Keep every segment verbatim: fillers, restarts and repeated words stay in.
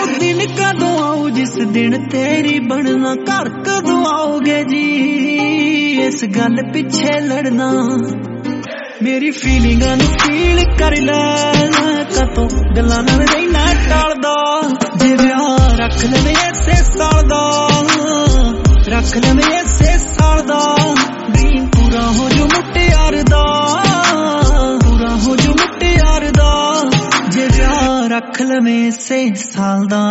दिन कदों आऊं जिस दिन तेरी बनना, घर कदों आओगे जी इस गल पिछे लड़ना। मेरी फीलिंगां नूं फील कर लै, कतों गल्लां नाल रहना टालदा। जे विआह रख लवे इसे साल दा, रख लवे इसे साल दा, ड्रीम पूरा हो जो मुटियार दा, पूरा हो जो मुटियार दा। जे विआह रख लवे इसे साल दा।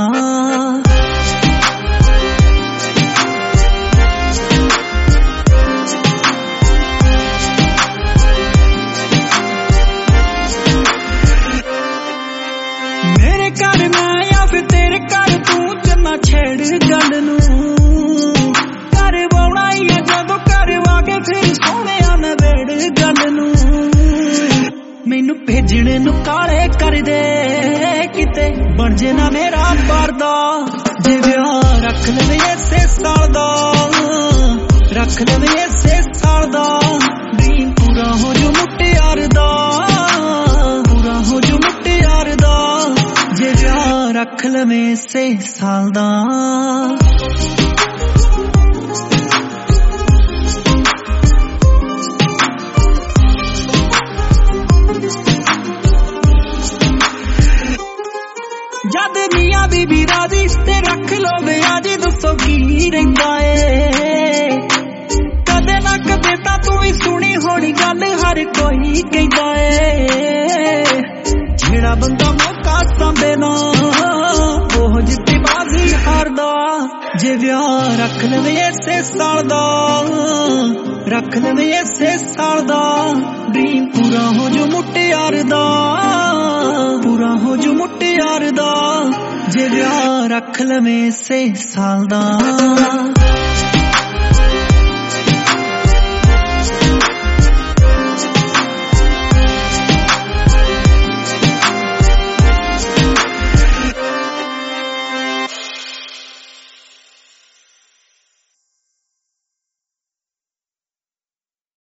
मेरे घर मैं या फिर तेरे घर तू, चन्ना छेड़ गल नूं। घर वाउणा ही है जदों घर वाके फिर सोहणे नवेड़ गल नूं। मैनू भेजणे नूं काले कर दे, किते बन जे ना मेरा परदा। जे विआह रख लवे इसे साल दा, रख लवे इसे साल दा, ड्रीम पूरा हो जो मुटियार दा, पूरा हो जो मुटियार दा। जे विआह रख लवे इसे साल दा। जद मियां बीबी राजी ते रख लो विआह, दसो की रहिंदा ए। कदे ना कदे तां तू भी सुनी होनी गल हर कोई कहंदा ए। जेड़ा बंदा मौका सांभे ना ओह जित्ती बाजी हारदा। जे विआह रख लवे इसे साल दा, रख लवे इसे साल दा, ड्रीम पूरा हो जो मुटियार दा, पूरा हो जो मुटियार दा। जे विआह रख लवे इसे साल दा।